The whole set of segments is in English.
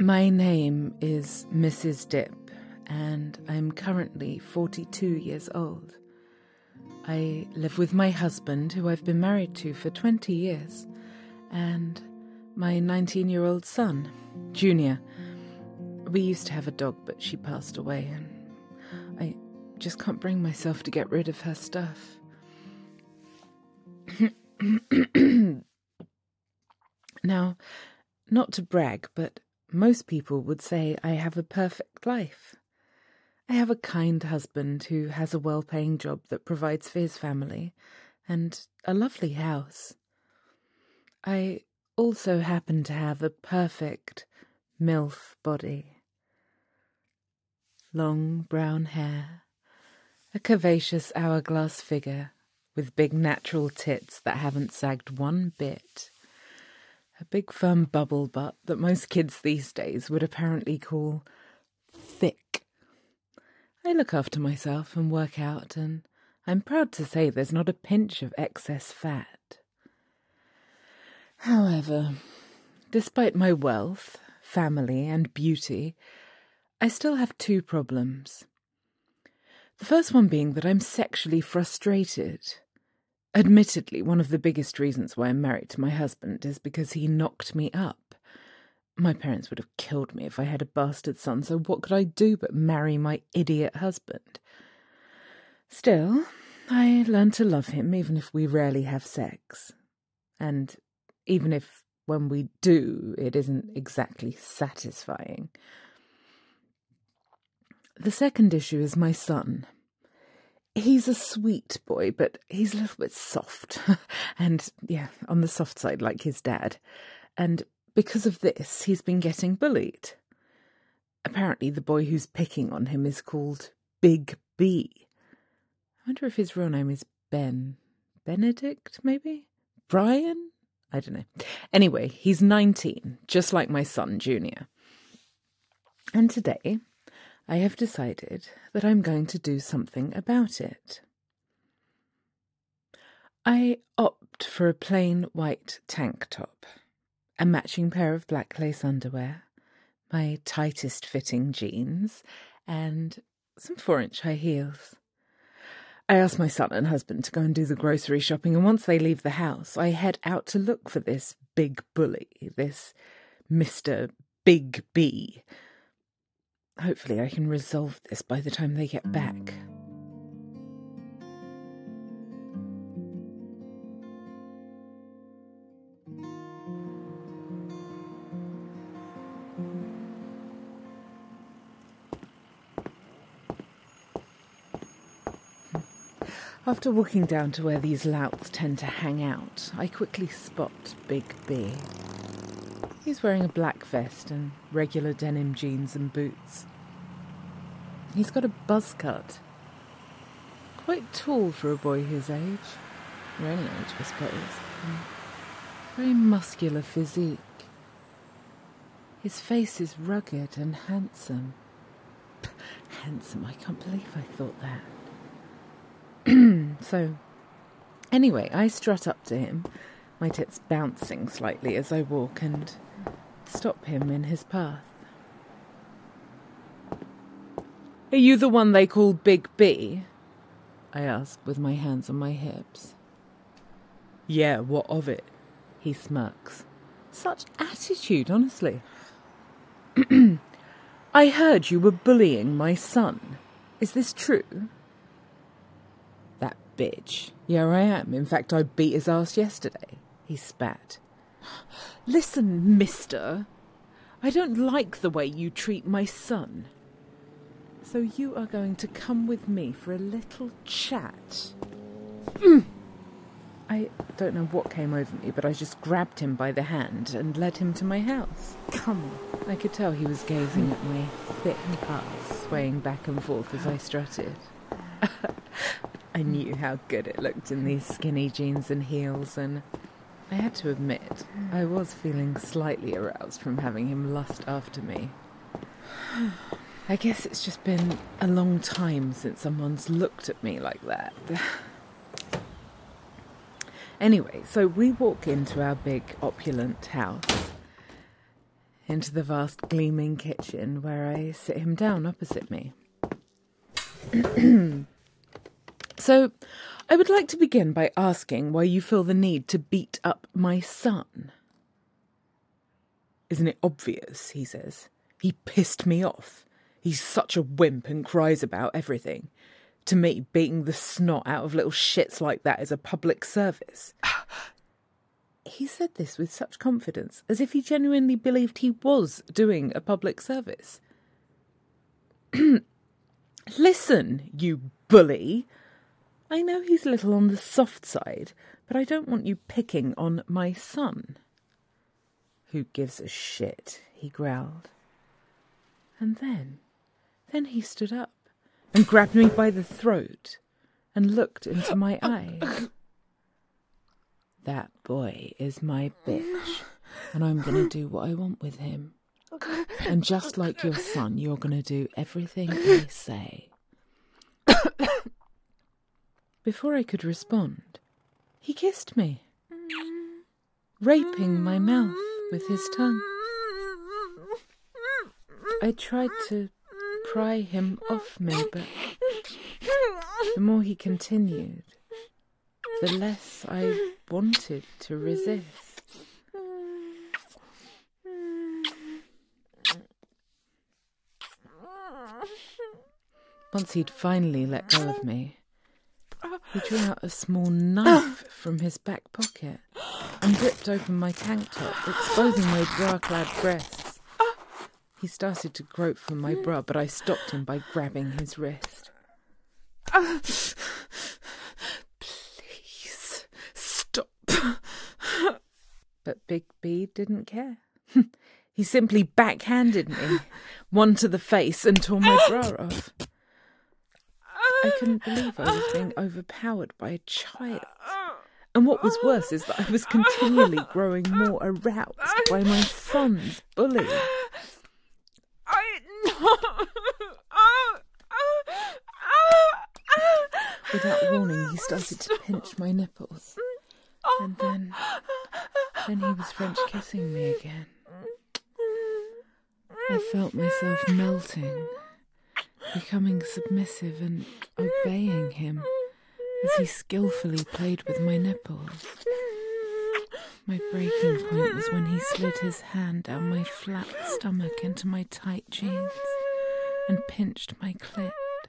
My name is Mrs. Dipp, and I'm currently 42 years old. I live with my husband, who I've been married to for 20 years, and my 19-year-old son, Junior. We used to have a dog, but she passed away, and I just can't bring myself to get rid of her stuff. Now, not to brag, but most people would say I have a perfect life. I have a kind husband who has a well-paying job that provides for his family, and a lovely house. I also happen to have a perfect MILF body. Long brown hair, a curvaceous hourglass figure with big natural tits that haven't sagged one bit, a big firm bubble butt that most kids these days would apparently call thick. I look after myself and work out, and I'm proud to say there's not a pinch of excess fat. However, despite my wealth, family, and beauty, I still have two problems. The first one being that I'm sexually frustrated. Admittedly, one of the biggest reasons why I'm married to my husband is because he knocked me up. My parents would have killed me if I had a bastard son, so what could I do but marry my idiot husband? Still, I learned to love him even if we rarely have sex. And even if when we do, it isn't exactly satisfying. The second issue is my son. He's a sweet boy, but he's a little bit soft. And, on the soft side, like his dad. And because of this, he's been getting bullied. Apparently, the boy who's picking on him is called Big B. I wonder if his real name is Ben. Benedict, maybe? Brian? I don't know. Anyway, he's 19, just like my son, Junior. And today, I have decided that I'm going to do something about it. I opt for a plain white tank top, a matching pair of black lace underwear, my tightest fitting jeans, and some 4-inch high heels. I ask my son and husband to go and do the grocery shopping, and once they leave the house, I head out to look for this big bully, this Mr. Big B. Hopefully I can resolve this by the time they get back. After walking down to where these louts tend to hang out, I quickly spot Big B. He's wearing a black vest and regular denim jeans and boots. He's got a buzz cut. Quite tall for a boy his age. Or any age, I suppose. Very muscular physique. His face is rugged and handsome. Handsome, I can't believe I thought that. So, anyway, I strut up to him, my tits bouncing slightly as I walk, and stop him in his path. "Are you the one they call Big B?" I ask with my hands on my hips. "Yeah, what of it?" he smirks. Such attitude, honestly. "I heard you were bullying my son. Is this true?" "That bitch. Yeah, I am. In fact, I beat his ass yesterday," he spat. "Listen, mister, I don't like the way you treat my son. So you are going to come with me for a little chat." I don't know what came over me, but I just grabbed him by the hand and led him to my house. Come on. I could tell he was gazing at my thick ass, swaying back and forth as I strutted. I knew how good it looked in these skinny jeans and heels, and I had to admit, I was feeling slightly aroused from having him lust after me. I guess it's just been a long time since someone's looked at me like that. Anyway, so we walk into our big, opulent house. into the vast gleaming kitchen where I sit him down opposite me. So, I would like to begin by asking why you feel the need to beat up my son. Isn't it obvious, he says. He pissed me off. He's such a wimp and cries about everything. To me, beating the snot out of little shits like that is a public service. He said this with such confidence, as if he genuinely believed he was doing a public service. Listen, you bully. I know he's a little on the soft side, but I don't want you picking on my son. Who gives a shit, he growled. And then he stood up and grabbed me by the throat and looked into my eyes. That boy is my bitch, and I'm going to do what I want with him. And just like your son, you're going to do everything I say. Before I could respond, he kissed me, raping my mouth with his tongue. I tried to pry him off me, but the more he continued, the less I wanted to resist. Once he'd finally let go of me, he drew out a small knife from his back pocket and ripped open my tank top, exposing my bra-clad breasts. He started to grope for my bra, but I stopped him by grabbing his wrist. Please, stop. But Big B didn't care. He simply backhanded me, one to the face, and tore my bra off. I couldn't believe I was being overpowered by a child. And what was worse is that I was continually growing more aroused by my son's bullying. Without warning, he started to pinch my nipples. And then he was French kissing me again. I felt myself melting, becoming submissive and obeying him as he skillfully played with my nipples. My breaking point was when he slid his hand down my flat stomach into my tight jeans and pinched my clit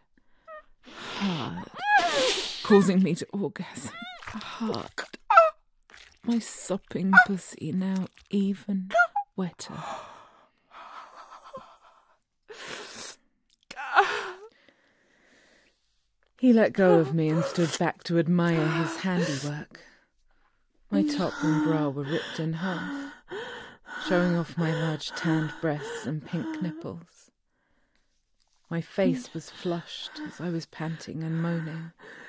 hard, causing me to orgasm hard. My sopping pussy now even wetter. He let go of me and stood back to admire his handiwork. My top and bra were ripped in half, showing off my large tanned breasts and pink nipples. My face was flushed as I was panting and moaning.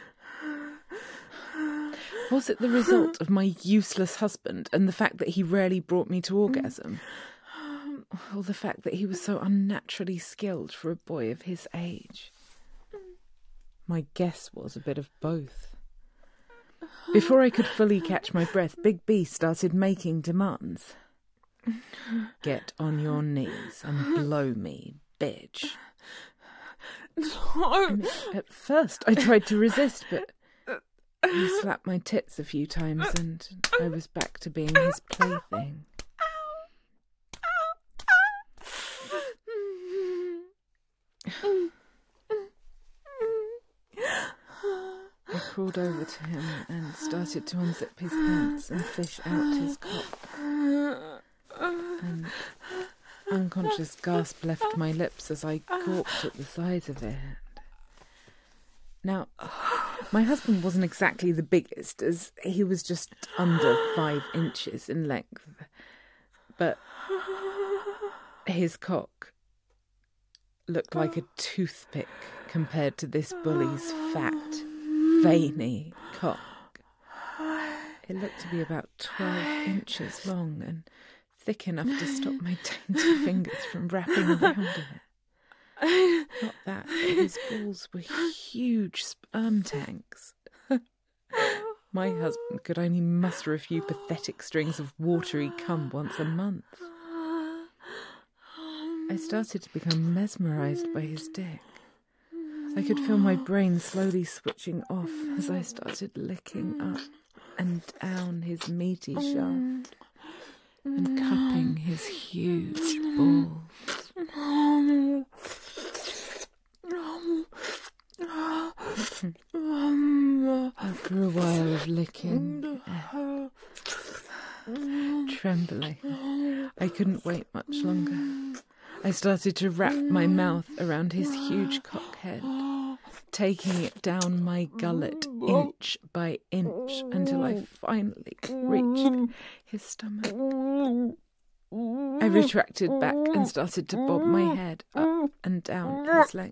Was it the result of my useless husband and the fact that he rarely brought me to orgasm? Or the fact that he was so unnaturally skilled for a boy of his age? My guess was a bit of both. Before I could fully catch my breath, Big B started making demands. Get on your knees and blow me, bitch. No. At first I tried to resist, but he slapped my tits a few times and I was back to being his plaything. I crawled over to him and started to unzip his pants and fish out his cock. An unconscious gasp left my lips as I gawped at the size of it. Now, my husband wasn't exactly the biggest, as he was just under 5 inches in length. But his cock looked like a toothpick compared to this bully's fat, veiny cock. It looked to be about 12 inches long and thick enough to stop my dainty fingers from wrapping around it. Not that, but his balls were huge sperm tanks. My husband could only muster a few pathetic strings of watery cum once a month. I started to become mesmerised by his dick. I could feel my brain slowly switching off as I started licking up and down his meaty shaft and cupping his huge balls. After a while of licking, trembling, I couldn't wait much longer. I started to wrap my mouth around his huge cock head, taking it down my gullet inch by inch until I finally reached his stomach. I retracted back and started to bob my head up and down his leg.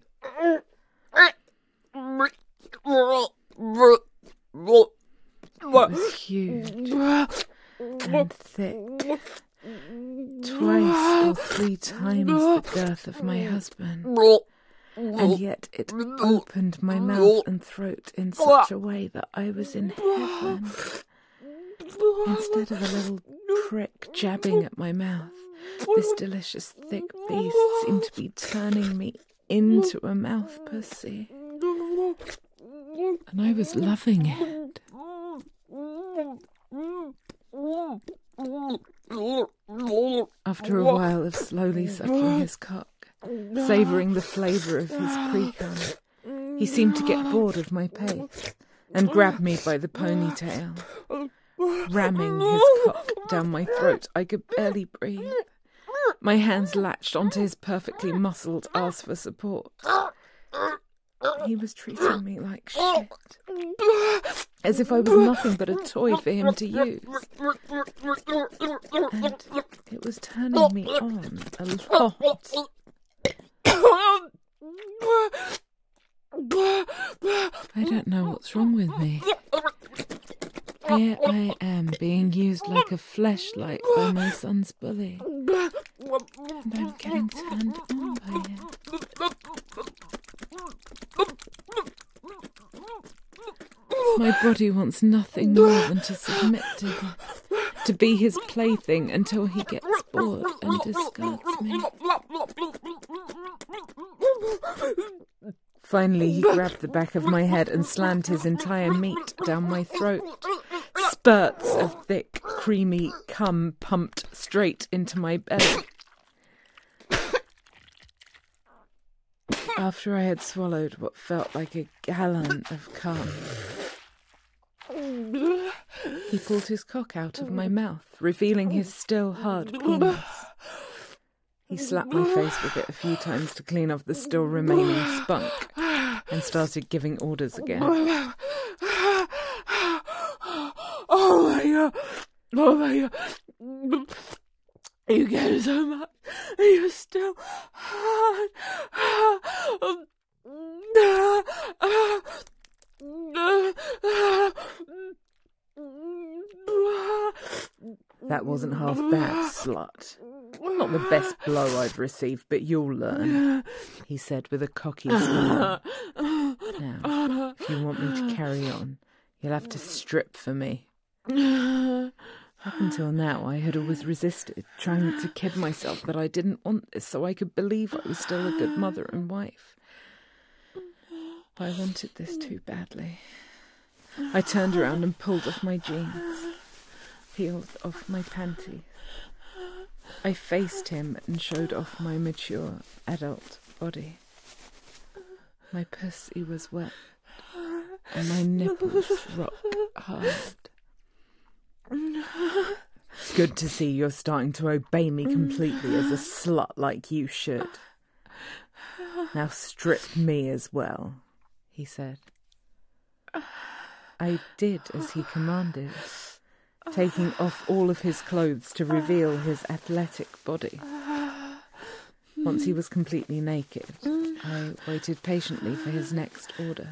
It was huge and thick, twice or three times the girth of my husband, and yet it opened my mouth and throat in such a way that I was in heaven. Instead of a little prick jabbing at my mouth, this delicious thick beast seemed to be turning me into a mouth pussy, and I was loving it. After a while of slowly sucking his cock, savouring the flavour of his pre-cum, he seemed to get bored of my pace and grabbed me by the ponytail. Ramming his cock down my throat, I could barely breathe. My hands latched onto his perfectly muscled ass for support. He was treating me like shit, as if I was nothing but a toy for him to use. And it was turning me on a lot. I don't know what's wrong with me. Here I am being used like a fleshlight by my son's bully, and I'm getting turned on by him. My body wants nothing more than to submit to him, to be his plaything until he gets bored and discards me. Finally, he grabbed the back of my head and slammed his entire meat down my throat. Spurts of thick, creamy cum pumped straight into my belly. After I had swallowed what felt like a gallon of cum, he pulled his cock out of my mouth, revealing his still hard penis. He slapped my face with it a few times to clean off the still remaining spunk, and started giving orders again. Oh my god! Oh my god! You get so much, and you're still hard. That wasn't half bad, slut. Not the best blow I've received, but you'll learn, he said with a cocky smile. Now, if you want me to carry on, you'll have to strip for me. Up until now, I had always resisted, trying to kid myself that I didn't want this so I could believe I was still a good mother and wife. But I wanted this too badly. I turned around and pulled off my jeans, peeled off my panties. I faced him and showed off my mature adult body. My pussy was wet, and my nipples rock hard. Good to see you're starting to obey me completely as a slut like you should. Now strip me as well, he said. I did as he commanded, taking off all of his clothes to reveal his athletic body. Once he was completely naked, I waited patiently for his next order.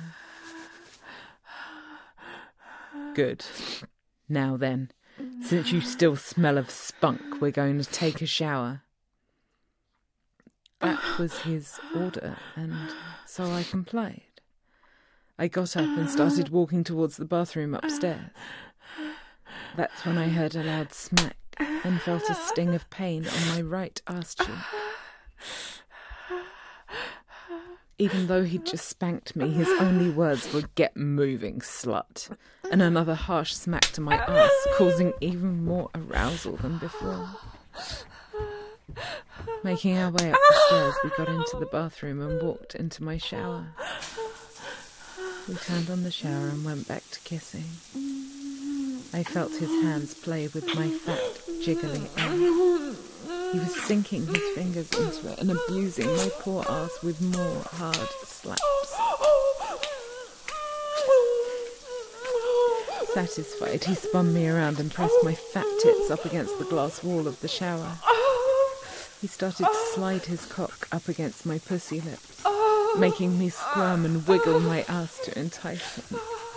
Good. Now then, since you still smell of spunk, we're going to take a shower. That was his order, and so I complied. I got up and started walking towards the bathroom upstairs. That's when I heard a loud smack and felt a sting of pain on my right arse cheek. Even though he'd just spanked me, his only words were, "Get moving, slut," and another harsh smack to my ass, causing even more arousal than before. Making our way up the stairs, we got into the bathroom and walked into my shower. We turned on the shower and went back to kissing. I felt his hands play with my fat, jiggly ass. He was sinking his fingers into it and abusing my poor ass with more hard slaps. Satisfied, he spun me around and pressed my fat tits up against the glass wall of the shower. He started to slide his cock up against my pussy lips, making me squirm and wiggle my ass to entice him.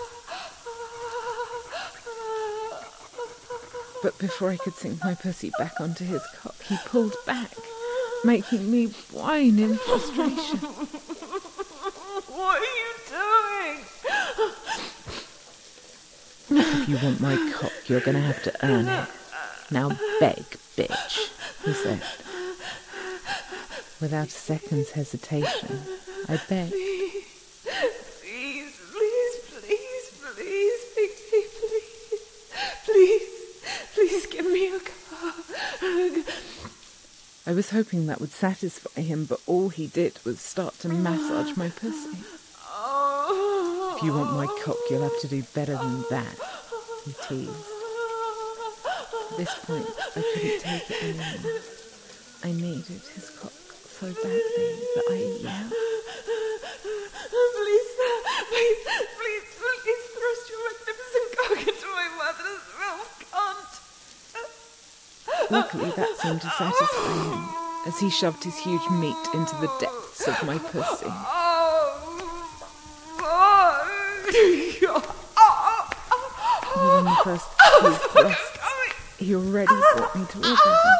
But before I could sink my pussy back onto his cock, he pulled back, making me whine in frustration. What are you doing? "If you want my cock, you're going to have to earn it. Now beg, bitch," he said. Without a second's hesitation, I begged. Please give me a car. I was hoping that would satisfy him, but all he did was start to massage my pussy. "If you want my cock, you'll have to do better than that," he teased. At this point, I couldn't take it anymore. I needed his cock so badly that I yelled. Please thrust your magnificent cock into my mother's mouth, cunt. Luckily, that seemed to satisfy him, as he shoved his huge meat into the depths of my pussy. Within the first few thrusts, he already brought me to orgasm.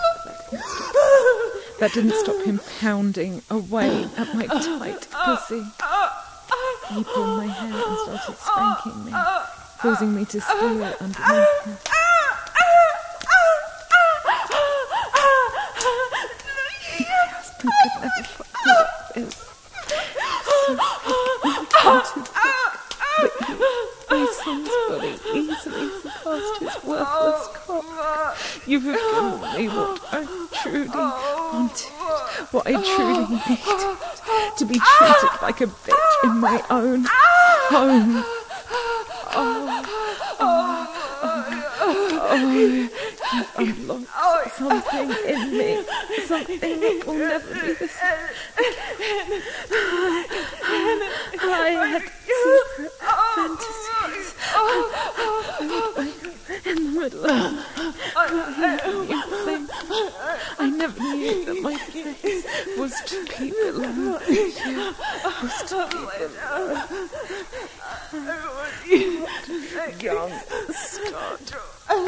That didn't stop him pounding away at my tight pussy. He pulled my hair and started spanking me, causing me to squeal underneath him. My husband could never fuck me like this. My son's body easily surpassed his worthless cock. You have given me what I truly wanted, what I truly needed, to be treated like a bitch in my own home. You've unlocked something in me, something that will never be the same again. I had secret fantasies. I would wake up in the middle of the night. I never knew that my place was to be below you. Was to be below. Young starter.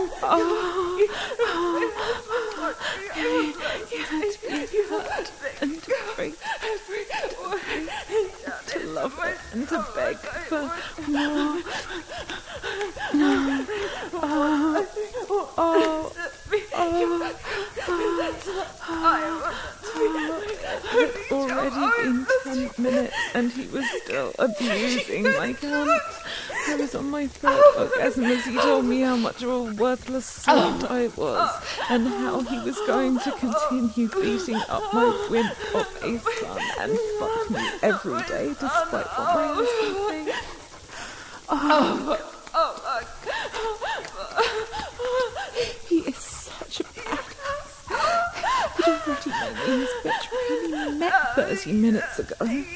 You had to be hurt and to break, to love it and to beg for more. It had already been 10 minutes and he was still abusing my cunt. I was on my third orgasm as he told me how much of a worthless slut I was and how he was going to continue beating up my wimp of a son and fuck me every day despite what my husband thinks. He is such a badass. He'd already made me his bitch when he met 30 minutes ago.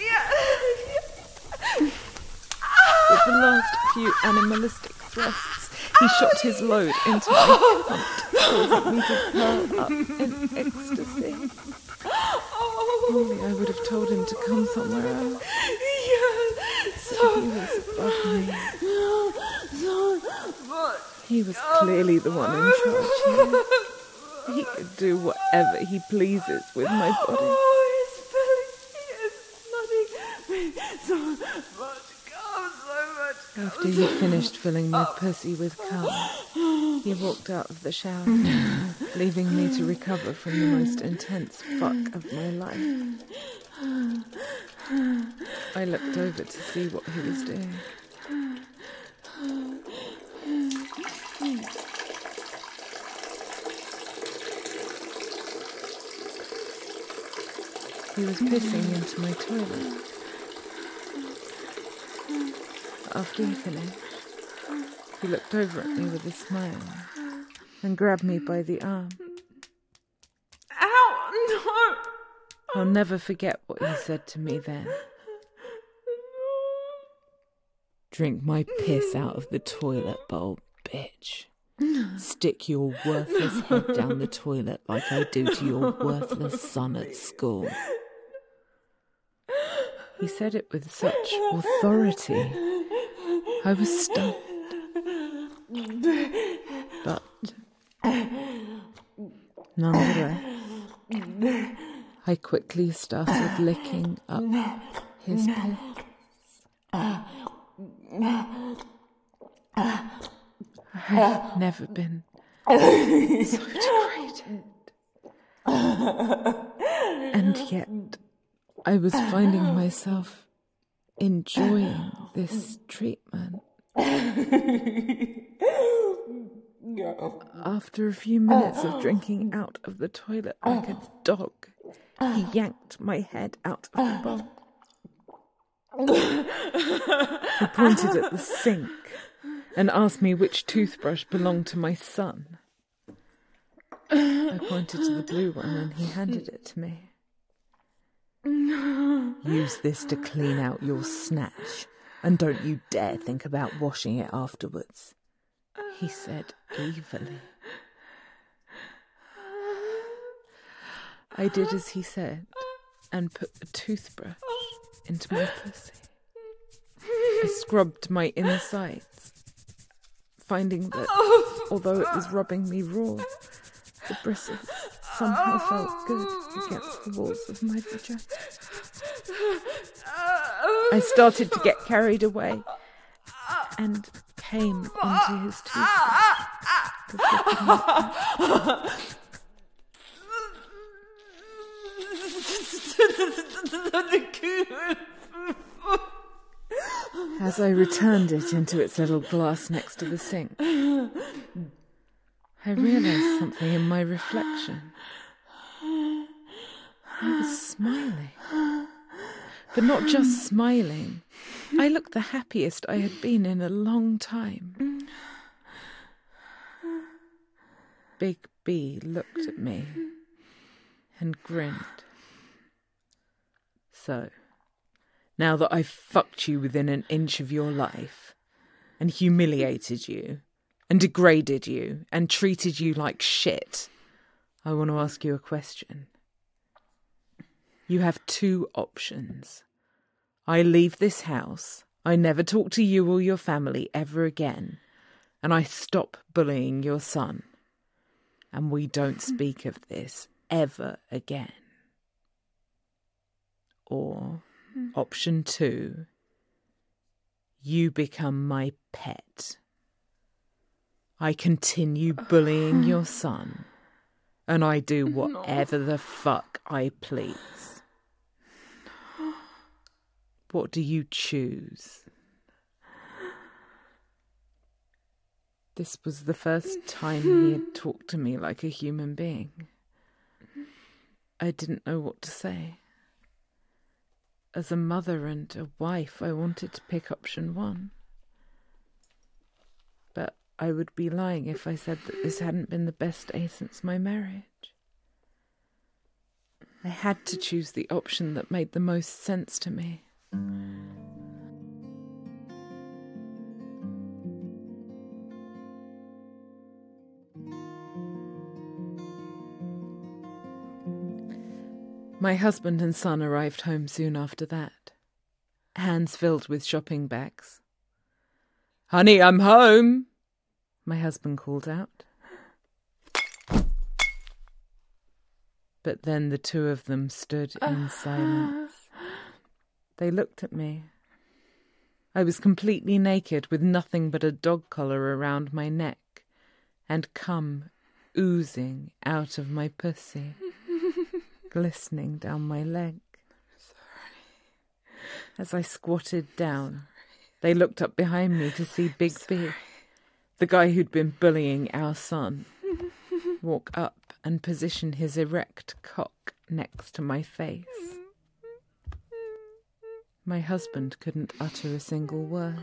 With the last few animalistic thrusts, he shot his load into my cunt, causing me to curl up in ecstasy. Only I would have told him to come somewhere else. But he was above me. He was clearly the one in charge here. He could do whatever he pleases with my body. After he finished filling my pussy with cum, He walked out of the shower, leaving me to recover from the most intense fuck of my life. I looked over to see what he was doing. He was pissing into my toilet. After he finished, he looked over at me with a smile and grabbed me by the arm. Ow! No! I'll never forget what he said to me then. Drink my piss out of the toilet bowl, bitch. Stick your worthless head down the toilet like I do to your worthless son at school. He said it with such authority. I was stunned. But nonetheless, I quickly started licking up his piss. I've never been so degraded. And yet, I was finding myself enjoying this treatment. After a few minutes of drinking out of the toilet like a dog, he yanked my head out of the bowl. He pointed at the sink and asked me which toothbrush belonged to my son. I pointed to the blue one and he handed it to me. Use this to clean out your snatch, and don't you dare think about washing it afterwards, he said evilly. I did as he said and put the toothbrush into my pussy. I scrubbed my insides, finding that although it was rubbing me raw, the bristles somehow felt good against the walls of my vagina. I started to get carried away and came onto his toothbrush. As I returned it into its little glass next to the sink, I realised something in my reflection. I was smiling. But not just smiling. I looked the happiest I had been in a long time. Big B looked at me and grinned. So, now that I've fucked you within an inch of your life, and humiliated you, and degraded you, and treated you like shit, I want to ask you a question. You have two options. I leave this house, I never talk to you or your family ever again, and I stop bullying your son. And we don't speak of this ever again. Or, option 2, you become my pet. I continue bullying your son, and I do whatever the fuck I please. What do you choose? This was the first time he had talked to me like a human being. I didn't know what to say. As a mother and a wife, I wanted to pick option 1. But I would be lying if I said that this hadn't been the best day since my marriage. I had to choose the option that made the most sense to me. My husband and son arrived home soon after that, hands filled with shopping bags. "Honey, I'm home," my husband called out. But then the two of them stood in silence. They looked at me. I was completely naked with nothing but a dog collar around my neck and cum oozing out of my pussy, glistening down my leg. As I squatted down, they looked up behind me to see Big B, the guy who'd been bullying our son, walk up and position his erect cock next to my face. My husband couldn't utter a single word.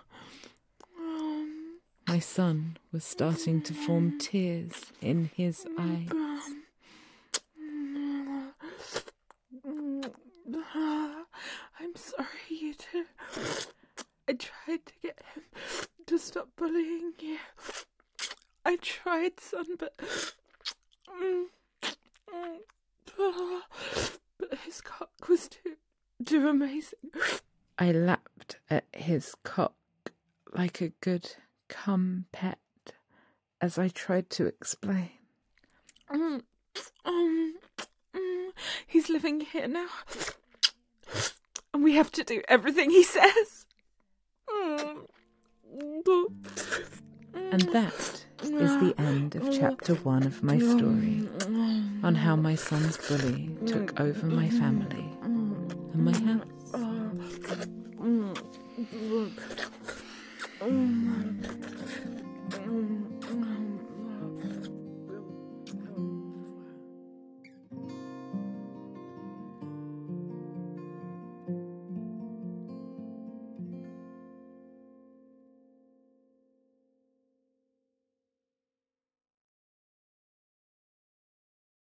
My son was starting to form tears in his eyes. I'm sorry, you two. I tried to get him to stop bullying you. I tried, son, but his cock was too amazing. I lapped at his cock like a good cum pet as I tried to explain. He's living here now, and we have to do everything he says. And that is the end of chapter 1 of my story on how my son's bully took over my family and my house.